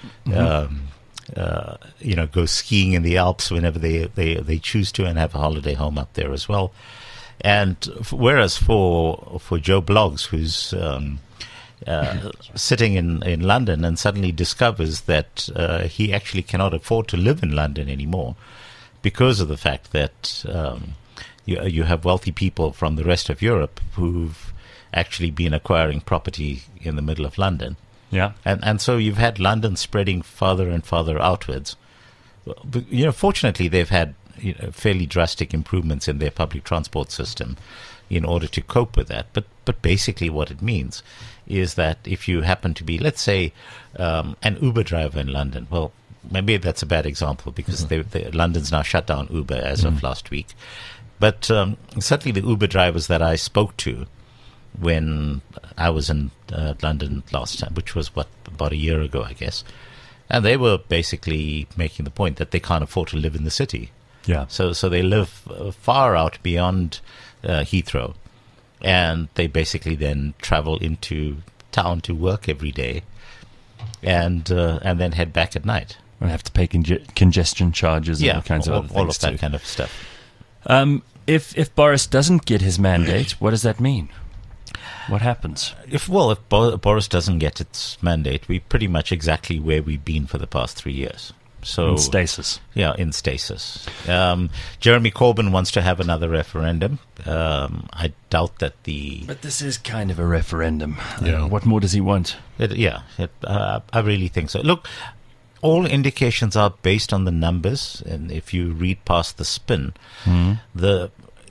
Mm-hmm. Um, uh, you know, go skiing in the Alps whenever they, they, they choose to, and have a holiday home up there as well. And f- whereas for for Joe Bloggs, who's um, uh, sitting in, in London and suddenly discovers that uh, he actually cannot afford to live in London anymore because of the fact that um, you, you have wealthy people from the rest of Europe who've actually been acquiring property in the middle of London. Yeah. And and so you've had London spreading farther and farther outwards. But, you know, fortunately, they've had you know, fairly drastic improvements in their public transport system in order to cope with that. But but basically what it means is that if you happen to be, let's say, um, an Uber driver in London, well, maybe that's a bad example because mm-hmm. they, they, London's now shut down Uber as mm-hmm. of last week. But um, certainly the Uber drivers that I spoke to when I was in uh, London last time, which was, what, about a year ago, I guess. And they were basically making the point that they can't afford to live in the city. Yeah. So so they live uh, far out beyond uh, Heathrow. And they basically then travel into town to work every day and uh, and then head back at night. And have to pay conge- congestion charges and yeah, all kinds all, of other things all of that too. kind of stuff. Um, if, if Boris doesn't get his mandate, what does that mean? What happens? If well, if Bo- Boris doesn't get its mandate, we're pretty much exactly where we've been for the past three years. So In stasis. Yeah, in stasis. Um, Jeremy Corbyn wants to have another referendum. Um, I doubt that the... But this is kind of a referendum. Yeah. Uh, what more does he want? It, yeah, it, uh, I really think so. Look, all indications are based on the numbers, and if you read past the spin, Mm. the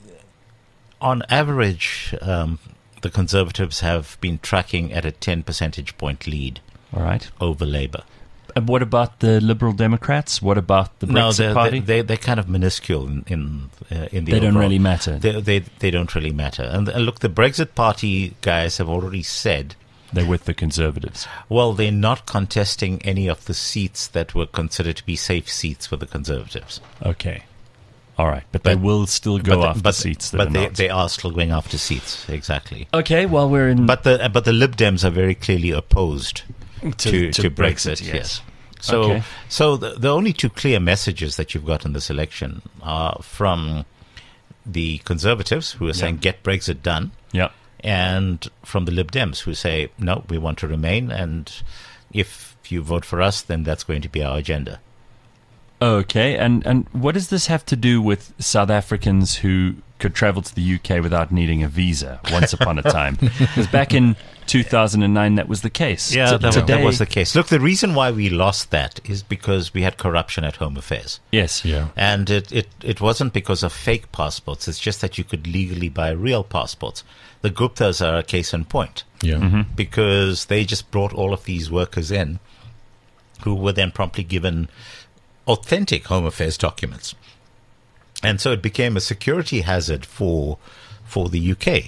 on average... Um, the Conservatives have been tracking at a ten percentage point lead All right. over Labour. And what about the Liberal Democrats? What about the Brexit No, they're, Party? they they're kind of minuscule in in, uh, in the They don't overall. really matter. They, they they don't really matter. And uh, look, the Brexit Party guys have already said, They're with the Conservatives. well, they're not contesting any of the seats that were considered to be safe seats for the Conservatives. Okay. All right. But, they But- will still go but after but, seats that but are they, not. they are still going after seats, exactly. Okay, well, we're in... But the but the Lib Dems are very clearly opposed to, To- to, to Brexit, Brexit, yes. yes. So, Okay. so the, the only two clear messages that you've got in this election are from the Conservatives, who are saying, get Brexit done, Yeah. and from the Lib Dems, who say, no, we want to remain, and if you vote for us, then that's going to be our agenda. Okay, and, and what does this have to do with South Africans who could travel to the U K without needing a visa once upon a time? Because back in two thousand nine, that was the case. Yeah, T- that, today, that was the case. Look, the reason why we lost that is because we had corruption at Home Affairs. Yes. Yeah. And it, it, it wasn't because of fake passports. It's just that you could legally buy real passports. The Guptas are a case in point Yeah. Mm-hmm. because they just brought all of these workers in who were then promptly given authentic Home Affairs documents. And so it became a security hazard for for the U K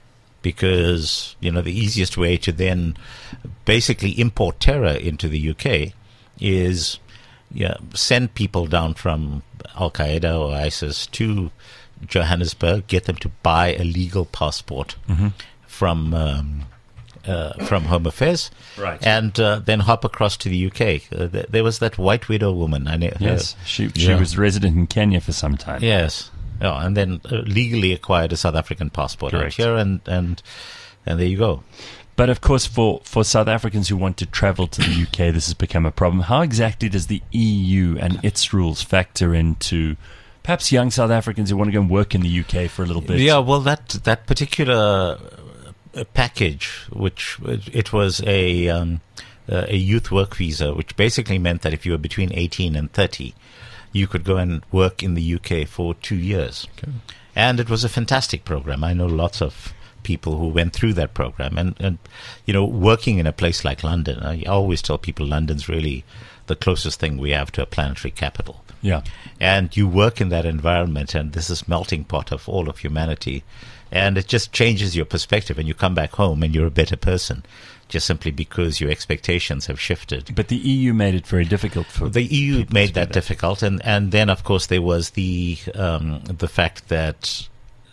because, you know, the easiest way to then basically import terror into the U K is yeah, send people down from Al-Qaeda or ISIS to Johannesburg, get them to buy a legal passport Mm-hmm. from um, uh, from Home Affairs, Right. and uh, then hop across to the U K. Uh, th- there was that white widow woman. I know. Yes. She, she Yeah. was resident in Kenya for some time. Yes. Yeah, and then uh, legally acquired a South African passport out Correct. here, and, and and there you go. But of course, for, for South Africans who want to travel to the U K, this has become a problem. How exactly does the E U and its rules factor into perhaps young South Africans who want to go and work in the U K for a little bit? Yeah, well, that that particular uh, package, which it was a um, uh, a youth work visa, which basically meant that if you were between eighteen and thirty, you could go and work in the U K for two years. Okay. And it was a fantastic program. I know lots of people who went through that program. And, and you know, working in a place like London, I always tell people London's really the closest thing we have to a planetary capital. Yeah. And you work in that environment, and this is melting pot of all of humanity. And it just changes your perspective, and you come back home and you're a better person, just simply because your expectations have shifted. But the E U made it very difficult for The E U people made to do that, difficult, and, and then, of course, there was the um, the fact that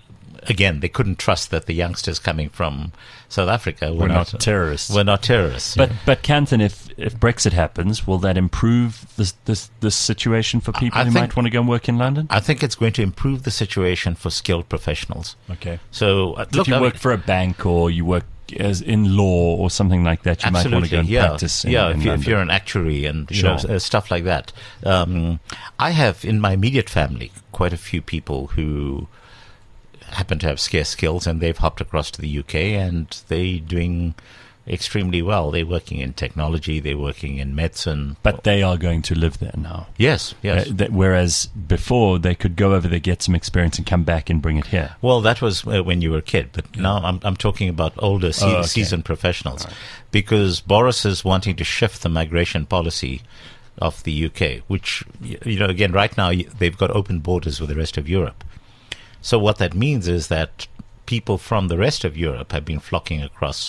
again, they couldn't trust that the youngsters coming from South Africa were, We're not terrorists. Were not terrorists. But yeah. but Canton, if if Brexit happens, will that improve this this this situation for people I who think- might want to go and work in London? I think it's going to improve the situation for skilled professionals. Okay. So, uh, If look, you I work mean- for a bank or you work as in law or something like that, you might want to go and yeah. practice in, yeah, in if, you, if London. you're an actuary and you Sure. know, uh, stuff like that. Um, I have in my immediate family quite a few people who happen to have scarce skills, and they've hopped across to the U K, and they're doing extremely well. They're working in technology, they're working in medicine. But they are going to live there now. Yes, yes. Uh, that, whereas before, they could go over there, get some experience, and come back and bring it here. Well, that was uh, when you were a kid, but now I'm I'm talking about older, se- Oh, okay. seasoned professionals, because Boris is wanting to shift the migration policy of the U K, which y- you know, again, right now y- they've got open borders with the rest of Europe. So what that means is that people from the rest of Europe have been flocking across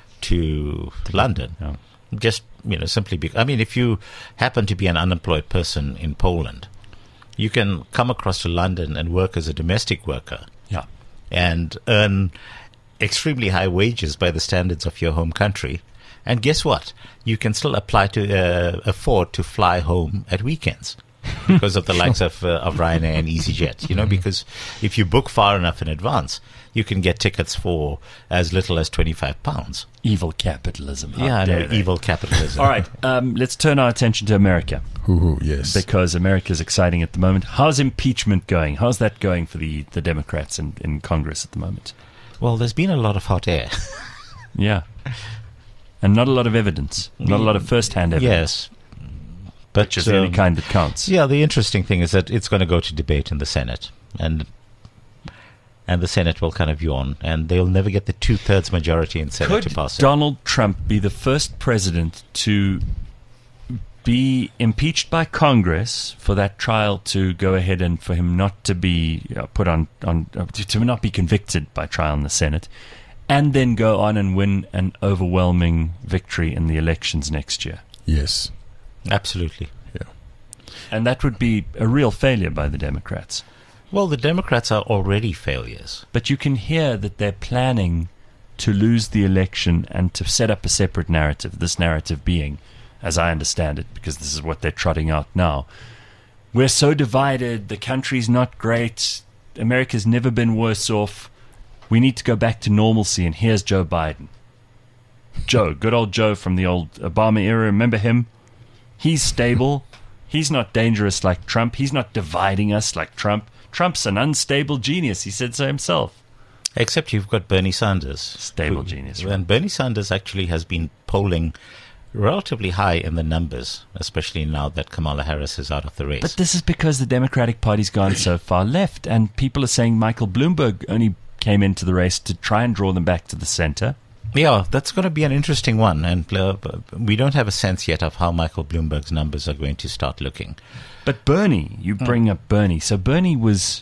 to London. Yeah. Just, you know, simply because, I mean, if you happen to be an unemployed person in Poland, you can come across to London and work as a domestic worker Yeah. and earn extremely high wages by the standards of your home country. And guess what? You can still apply to uh, afford to fly home at weekends because of the likes of, uh, of Ryanair and EasyJet. You know, because if you book far enough in advance, you can get tickets for as little as twenty-five pounds. Evil capitalism. How Yeah, I know, dare they. evil capitalism. All right, um, let's turn our attention to America, Hoo hoo, yes. because America is exciting at the moment. How's impeachment going? How's that going for the, the Democrats in, in Congress at the moment? Well, there's been a lot of hot air. Yeah. And not a lot of evidence. Not a lot of first-hand evidence. Yes. But, Which is the only um, kind that counts. Yeah, the interesting thing is that it's going to go to debate in the Senate, and and the Senate will kind of yawn, and they'll never get the two-thirds majority in Senate Could to pass it. Donald Trump be the first president to be impeached by Congress for that trial to go ahead and for him not to be uh, put on, on uh, to, to not be convicted by trial in the Senate, and then go on and win an overwhelming victory in the elections next year? Yes. Absolutely. And that would be a real failure by the Democrats. Well, the Democrats are already failures. But you can hear that they're planning to lose the election and to set up a separate narrative, this narrative being, as I understand it, because this is what they're trotting out now, we're so divided, the country's not great, America's never been worse off, we need to go back to normalcy, and here's Joe Biden. Joe, good old Joe from the old Obama era, remember him? He's stable. He's not dangerous like Trump. He's not dividing us like Trump. Trump's an unstable genius. He said so himself. Except you've got Bernie Sanders. Stable genius, right? And Bernie Sanders actually has been polling relatively high in the numbers, especially now that Kamala Harris is out of the race. But this is because the Democratic Party's gone so far left, and people are saying Michael Bloomberg only came into the race to try and draw them back to the center. Yeah, that's going to be an interesting one, and uh, we don't have a sense yet of how Michael Bloomberg's numbers are going to start looking. But Bernie, you bring up Bernie. So Bernie was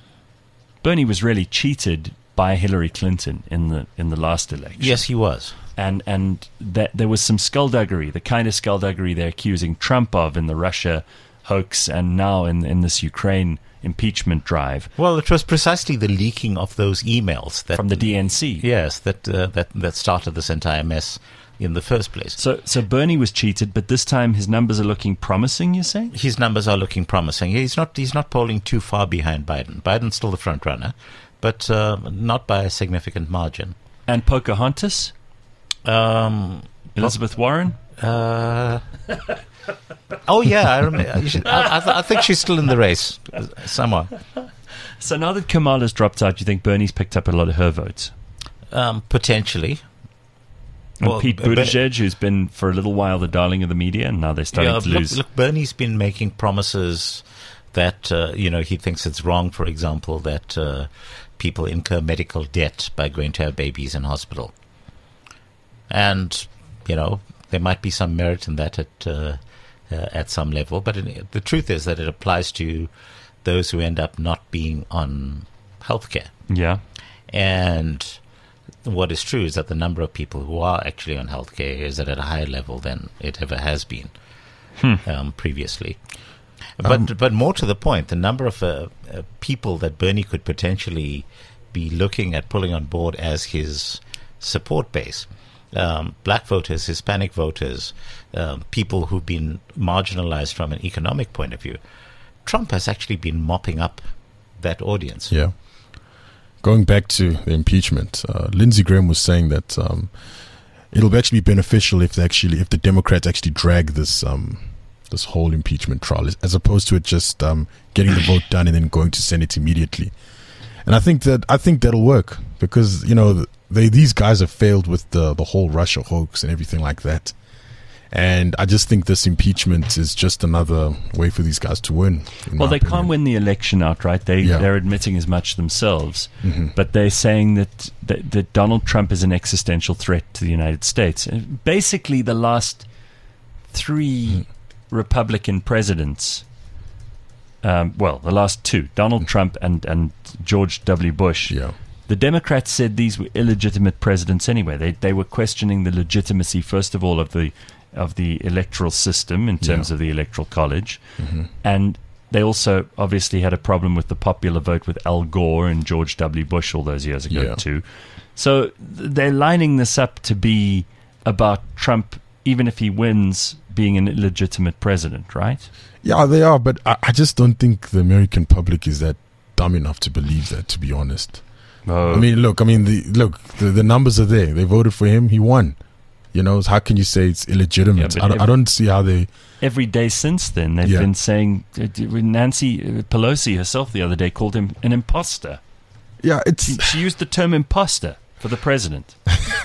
Bernie was really cheated by Hillary Clinton in the in the last election. Yes, he was. And and that there was some skullduggery, the kind of skullduggery they're accusing Trump of in the Russia hoax, and now in in this Ukraine impeachment drive. Well, it was precisely the leaking of those emails that From the D N C. Yes, that uh, that that started this entire mess in the first place. So so Bernie was cheated, but this time his numbers are looking promising, you're saying? His numbers are looking promising. He's not he's not polling too far behind Biden. Biden's still the front runner, but uh, not by a significant margin. And Pocahontas? Um, Elizabeth Warren? uh, oh yeah, I remember. I, I, th- I think she's still in the race uh, somewhere. So now that Kamala's dropped out, do you think Bernie's picked up a lot of her votes? Um, potentially. And Well, Pete Ber- Buttigieg, who's been for a little while the darling of the media, and now they're starting Yeah, to look, lose. look, Bernie's been making promises that uh, you know he thinks it's wrong. For example, that uh, people incur medical debt by going to have babies in hospital, and you know there might be some merit in that at uh, uh, at some level. But in, the truth is that it applies to those who end up not being on healthcare. Yeah. And what is true is that the number of people who are actually on healthcare is at a higher level than it ever has been um, previously. But Um, but more to the point, the number of uh, uh, people that Bernie could potentially be looking at pulling on board as his support base. Um, black voters, Hispanic voters, um, people who've been marginalized from an economic point of view. Trump has actually been mopping up that audience. Yeah. Going back to the impeachment, uh, Lindsey Graham was saying that um, it'll actually be beneficial if they actually, if the Democrats actually drag this um, this whole impeachment trial, as opposed to it just um, getting the vote done and then going to Senate immediately. And I think that I think that'll work because you know they these guys have failed with the the whole Russia hoax and everything like that. And I just think this impeachment is just another way for these guys to win. Well, they opinion. can't win the election outright. They, yeah. They're admitting as much themselves. Mm-hmm. But they're saying that, that, that Donald Trump is an existential threat to the United States. And basically, the last three mm-hmm. Republican presidents, um, well, the last two, Donald mm-hmm. Trump and, and George W. Bush, yeah. the Democrats said these were illegitimate presidents anyway. They, they were questioning the legitimacy, first of all, of the of the electoral system in terms yeah. of the Electoral College. Mm-hmm. And they also obviously had a problem with the popular vote with Al Gore and George W. Bush all those years ago, yeah. too. So th- they're lining this up to be about Trump, even if he wins, being an illegitimate president, right? Yeah, they are. But I, I just don't think the American public is that dumb enough to believe that, to be honest. Oh. I mean, look, I mean, the look, the, the numbers are there. They voted for him. He won. You know, how can you say it's illegitimate? Yeah, I, every, I don't see how they... Every day since then, they've yeah. been saying... Nancy Pelosi herself the other day called him an imposter. Yeah, it's... She, she used the term imposter for the president.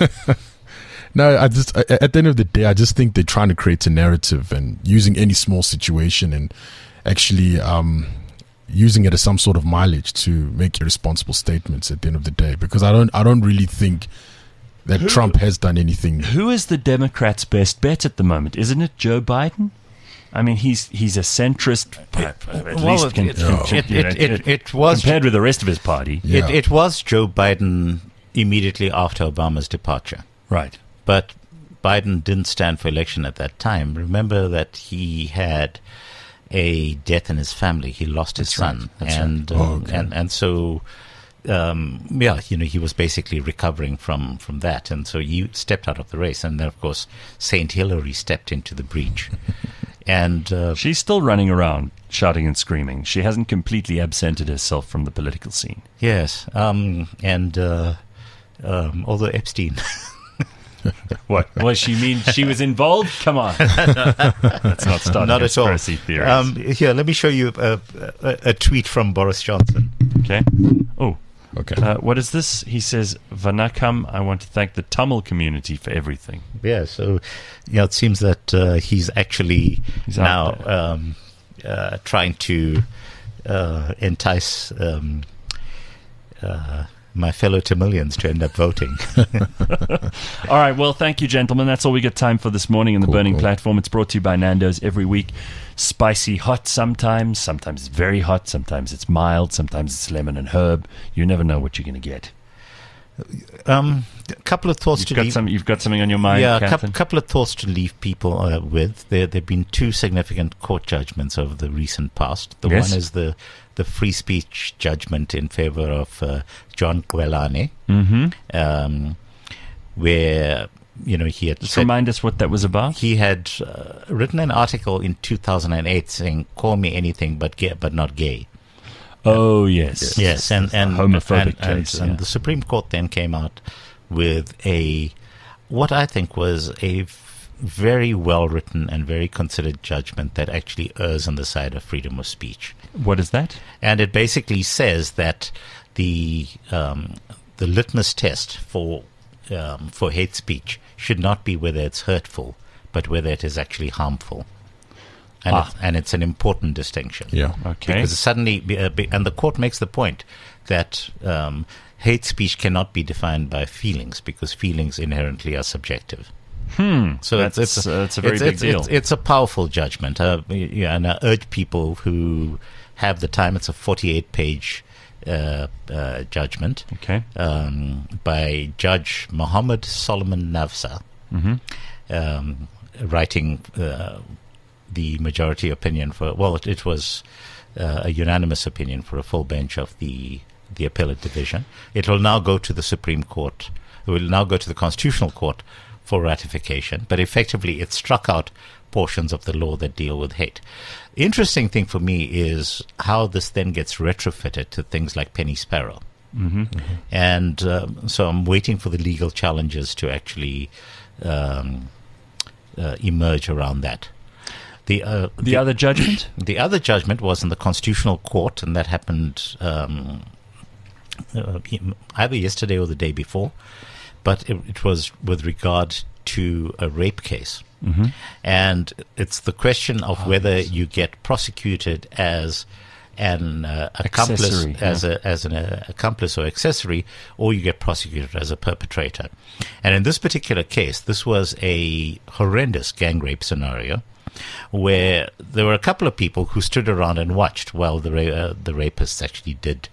No, I just... At the end of the day, I just think they're trying to create a narrative and using any small situation and actually um, using it as some sort of mileage to make irresponsible statements at the end of the day. Because I don't, I don't really think... that who, Trump has done anything. Who is the Democrats' best bet at the moment? Isn't it Joe Biden? I mean, he's he's a centrist. At well, least it, can, it, can, it, you know, it, it, it was compared with the rest of his party. Yeah. It, it was Joe Biden immediately after Obama's departure. Right. But Biden didn't stand for election at that time. Remember that he had a death in his family. He lost his That's son. Right. And, right. um, oh, okay. and and so... Um, yeah, you know, he was basically recovering from, from that. And so he stepped out of the race. And then, of course, Saint Hillary stepped into the breach. and uh, She's still running around shouting and screaming. She hasn't completely absented herself from the political scene. Yes. Um, and uh, um, although Epstein... What? Well, she mean she was involved? Come on. Let's not start not conspiracy at all. theories. Um, here, let me show you a, a, a tweet from Boris Johnson. Okay. Oh. Okay. Uh, what is this? He says, Vanakam, I want to thank the Tamil community for everything. Yeah, so yeah, it seems that uh, he's actually he's now um, uh, trying to uh, entice um, uh, my fellow Tamilians to end up voting. All right, well, thank you, gentlemen. That's all we got time for this morning in the cool, Burning cool. Platform. It's brought to you by Nando's every week. Spicy hot sometimes. Sometimes it's very hot. Sometimes it's mild. Sometimes it's lemon and herb. You never know what you're going to get. Um, a couple of thoughts You've to got leave. some. You've got something on your mind, yeah, a Captain? couple, couple of thoughts to leave people uh, with. There, there've been two significant court judgments over the recent past. The Yes. one is the the free speech judgment in favor of uh, John Kwelane, Mm-hmm. um, where you know he had Just said, remind us what that was about. he had uh, written an article in two thousand eight saying, "Call me anything but gay, but not gay." Oh, yes. Yes, and and homophobic and, and, case, and yeah. the Supreme Court then came out with a what I think was a f- very well written and very considered judgment that actually errs on the side of freedom of speech. What is that? And it basically says that the um, the litmus test for um, for hate speech should not be whether it's hurtful, but whether it is actually harmful. And, Ah. it's, and it's an important distinction. Yeah. Okay. Because suddenly, uh, be- and the court makes the point that um, hate speech cannot be defined by feelings because feelings inherently are subjective. Hmm. So that's, it's, it's, uh, it's a very it's, big it's, deal. It's, it's a powerful judgment. Uh, yeah, and I urge people who have the time. It's a forty-eight page uh, uh, judgment okay. um, by Judge Muhammad Solomon Navsa, Mm-hmm. um, writing uh, the majority opinion for. Well, it, it was uh, a unanimous opinion for a full bench of the the appellate division. It will now go to the Supreme Court. It will now go to the Constitutional Court for ratification. But effectively, it struck out portions of the law that deal with hate. The interesting thing for me is how this then gets retrofitted to things like Penny Sparrow. Mm-hmm. Mm-hmm. And um, so I'm waiting for the legal challenges to actually um, uh, emerge around that. The, uh, the, the other judgment? The other judgment was in the Constitutional Court, and that happened um, uh, either yesterday or the day before. But it, it was with regard to a rape case. Mm-hmm. And it's the question of oh, whether yes. you get prosecuted as an uh, accomplice, accessory, as yeah. a as an uh, accomplice or accessory, or you get prosecuted as a perpetrator. And in this particular case, this was a horrendous gang rape scenario, where there were a couple of people who stood around and watched while the ra- uh, the rapists actually did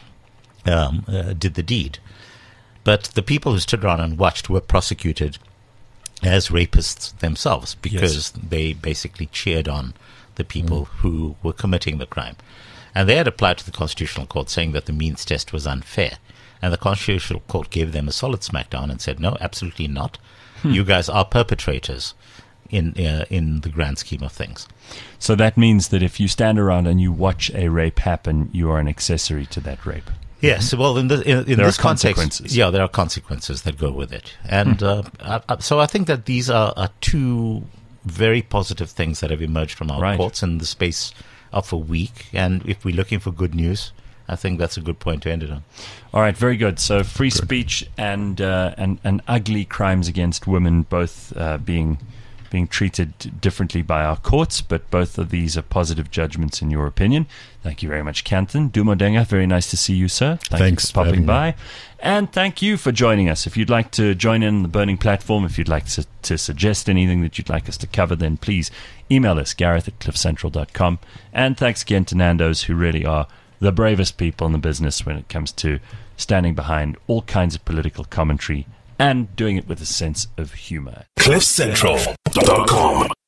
um, uh, did the deed. But the people who stood around and watched were prosecuted as rapists themselves, because yes. they basically cheered on the people mm. who were committing the crime. And they had applied to the Constitutional Court saying that the means test was unfair. And the Constitutional Court gave them a solid smackdown and said, no, absolutely not. Hmm. You guys are perpetrators in uh, in the grand scheme of things. So that means that if you stand around and you watch a rape happen, you are an accessory to that rape. Yes, well, in, the, in, in there this are context, consequences. yeah, there are consequences that go with it. And uh, I, so I think that these are, are two very positive things that have emerged from our right. courts in the space of a week. And if we're looking for good news, I think that's a good point to end it on. All right, very good. So free good. speech and, uh, and and ugly crimes against women both uh, being being treated differently by our courts, but both of these are positive judgments in your opinion. Thank you very much, Kanthan. Dumodenga, very nice to see you, sir. Thank Thanks you for popping for by. me. And thank you for joining us. If you'd like to join in the Burning Platform, if you'd like to, to suggest anything that you'd like us to cover, then please email us, Gareth at cliff central dot com. And thanks again to Nando's, who really are the bravest people in the business when it comes to standing behind all kinds of political commentary and doing it with a sense of humor. cliff central dot com